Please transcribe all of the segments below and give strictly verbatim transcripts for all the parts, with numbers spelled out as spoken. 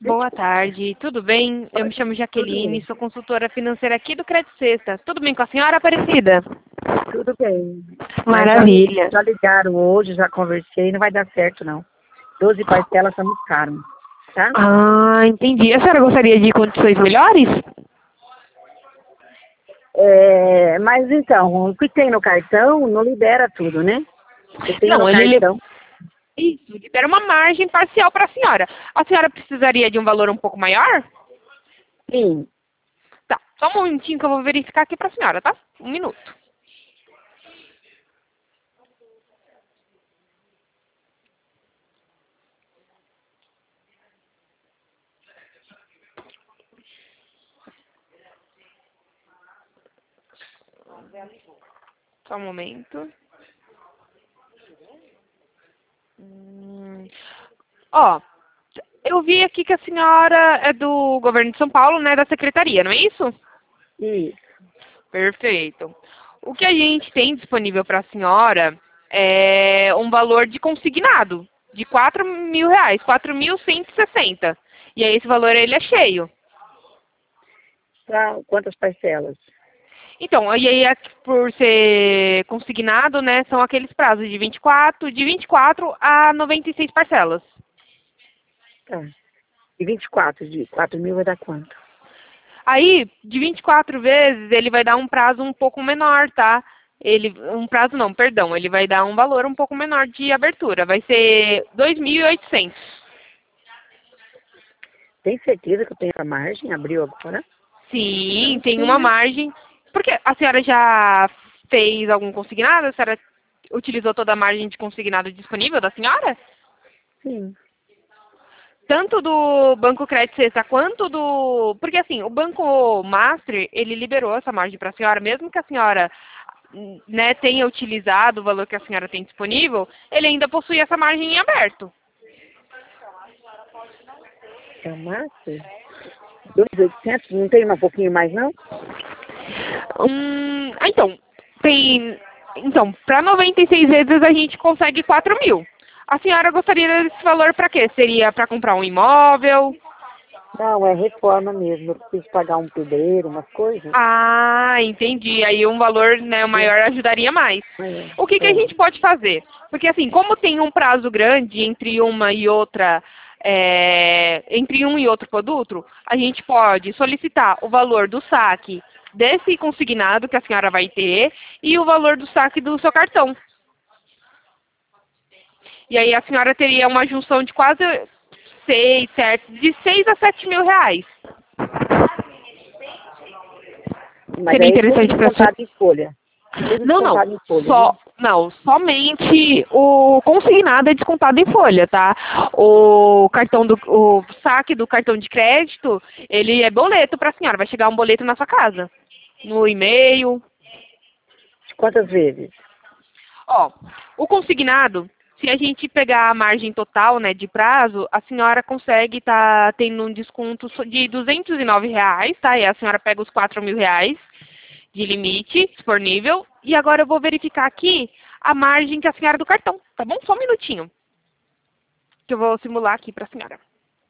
Boa tarde, tudo bem? Eu me chamo Jaqueline, sou consultora financeira aqui do Crédito Sexta. Tudo bem com a senhora, Aparecida? Tudo bem. Maravilha. Já, já ligaram hoje, já conversei, não vai dar certo não. doze parcelas são muito caro, tá? Ah, entendi. A senhora gostaria de condições melhores? É, mas então, o que tem no cartão não libera tudo, né? Eu tenho Não, no ele cartão. Isso, libera uma margem parcial para a senhora. A senhora precisaria de um valor um pouco maior? Sim. Tá, só um minutinho que eu vou verificar aqui para a senhora, tá? Um minuto. Só um momento. Hum. Ó, eu vi aqui que a senhora é do governo de São Paulo, né, da secretaria, não é isso? Isso. Perfeito. O que a gente tem disponível para a senhora é um valor de consignado de quatro mil reais, quatro mil cento e sessenta. E aí esse valor ele é cheio. Pra quantas parcelas? Então, e aí por ser consignado, né, são aqueles prazos de vinte e quatro, de vinte e quatro a noventa e seis parcelas. Tá. E vinte e quatro de quatro mil vai dar quanto? Aí, de vinte e quatro vezes, ele vai dar um prazo um pouco menor, tá? Ele, um prazo não, perdão, ele vai dar um valor um pouco menor de abertura. Vai ser dois mil e oitocentos. Tem certeza que eu tenho essa margem? Abriu agora? Sim, tem uma margem. Porque a senhora já fez algum consignado? A senhora utilizou toda a margem de consignado disponível da senhora? Sim. Tanto do Banco Crédito Sexta quanto do... Porque assim, o Banco Master, ele liberou essa margem para a senhora, mesmo que a senhora, né, tenha utilizado o valor que a senhora tem disponível, ele ainda possui essa margem em aberto. É o Master? dois mil e oitocentos? Não tem um pouquinho mais, não? Hum, então, tem... Então, para noventa e seis vezes a gente consegue quatro mil. A senhora gostaria desse valor para quê? Seria para comprar um imóvel? Não, é reforma mesmo. Eu preciso pagar um pedreiro, umas coisas. Ah, entendi. Aí um valor, né, maior ajudaria mais. É, O que, que a é. gente pode fazer? Porque assim, como tem um prazo grande entre uma e outra, é, entre um e outro produto, a gente pode solicitar o valor do saque desse consignado que a senhora vai ter e o valor do saque do seu cartão. E aí a senhora teria uma junção de quase seis, sete, de seis a sete mil reais. Mas Seria aí é tudo interessante para a senhora. descontado em folha. Tudo Não, não. descontado em folha, Só, né? não, somente o consignado é descontado em folha, tá? O cartão do, o saque do cartão de crédito, ele é boleto para a senhora. Vai chegar um boleto na sua casa, no e-mail. Quantas vezes? Ó, o consignado, se a gente pegar a margem total, né, de prazo, a senhora consegue estar tendo um desconto de duzentos e nove reais, tá? E a senhora pega os quatro mil reais de limite disponível. E agora eu vou verificar aqui a margem que a senhora do cartão, tá bom? Só um minutinho, que eu vou simular aqui para a senhora.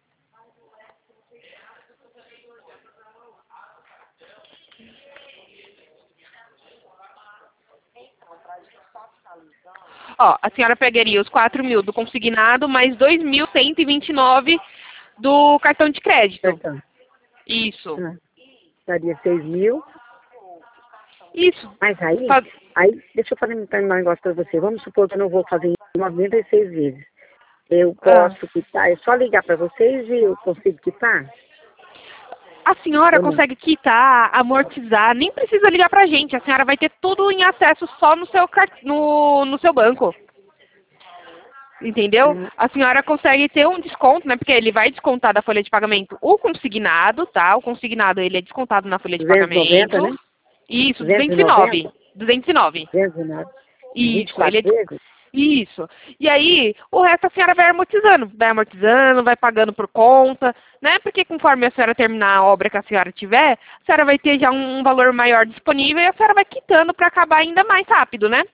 Ó, a senhora pegaria os quatro mil do consignado, mais dois mil cento e vinte e nove do cartão de crédito. Cartão. Isso. Ah, daria seis mil. Isso. Mas aí, Fa- aí, deixa eu fazer um negócio para você. Vamos supor que eu não vou fazer noventa e seis vezes. Eu ah. posso quitar, é só ligar para vocês e eu consigo quitar? A senhora Ou não? consegue quitar, amortizar, nem precisa ligar pra gente. A senhora vai ter tudo em acesso só no seu, car- no, no seu banco. Entendeu? Hum, A senhora consegue ter um desconto, né? Porque ele vai descontar da folha de pagamento o consignado, tá? O consignado, ele é descontado na folha de duzentos e noventa, né? pagamento. Isso, duzentos e duzentos e nove. noventa? duzentos e nove. duzentos e nove. vinte e Isso, ele quatro é... des- vezes? Isso. E aí, o resto a senhora vai amortizando. Vai amortizando, vai pagando por conta, né? Porque conforme a senhora terminar a obra que a senhora tiver, a senhora vai ter já um, um valor maior disponível e a senhora vai quitando para acabar ainda mais rápido, né?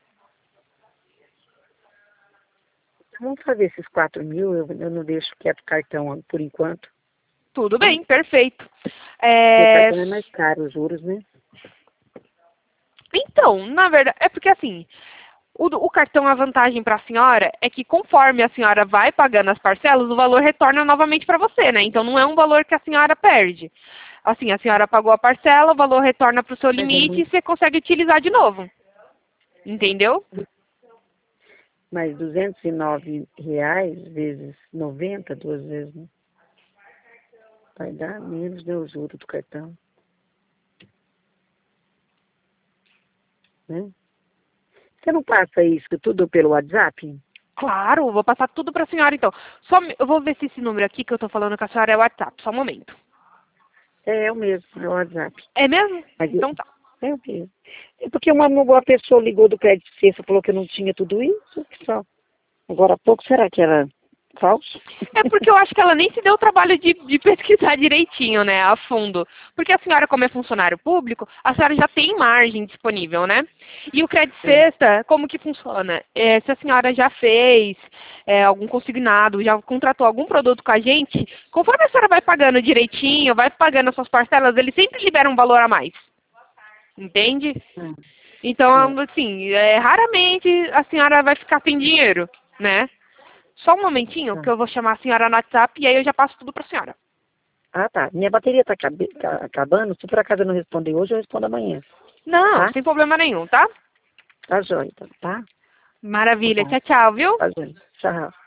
Vamos fazer esses quatro mil, eu, eu não deixo quieto o cartão por enquanto. Tudo bem, perfeito. Porque É... cartão é mais caro, os juros, né? Então, na verdade, é porque assim, o, o cartão, a vantagem para a senhora é que conforme a senhora vai pagando as parcelas, o valor retorna novamente para você, né? Então não é um valor que a senhora perde. Assim, a senhora pagou a parcela, o valor retorna para o seu limite e você consegue utilizar de novo. Entendeu? Mas duzentos e nove reais vezes noventa, duas vezes, né? Vai dar menos, né, o juro do cartão. Né? Você não passa isso tudo pelo WhatsApp? Claro, vou passar tudo para a senhora então. Só, me- eu vou ver se esse número aqui que eu estou falando com a senhora é o WhatsApp, só um momento. É, é o mesmo, é o WhatsApp. É mesmo? Mas eu- Então tá. é o mesmo. É porque uma, uma pessoa ligou do crédito sexta, falou que eu não tinha tudo isso, que só. Agora há pouco, será que era falso? É porque eu acho que ela nem se deu o trabalho de, de pesquisar direitinho, né, a fundo. Porque a senhora, como é funcionário público, a senhora já tem margem disponível, né? E o crédito É. sexta, como que funciona? É, se a senhora já fez é, algum consignado, já contratou algum produto com a gente, conforme a senhora vai pagando direitinho, vai pagando as suas parcelas, ele sempre libera um valor a mais. Entende? É. Então, assim, é, raramente a senhora vai ficar sem dinheiro, né? Só um momentinho que É. eu vou chamar a senhora no WhatsApp e aí eu já passo tudo para a senhora. Ah, tá. Minha bateria está acabando. Se por acaso eu não responder hoje, eu respondo amanhã. Não, Tá? sem problema nenhum, tá? Tá, joia, então, tá? Tá Maravilha. bom. Tchau, tchau, viu? Tá, joia. Tchau.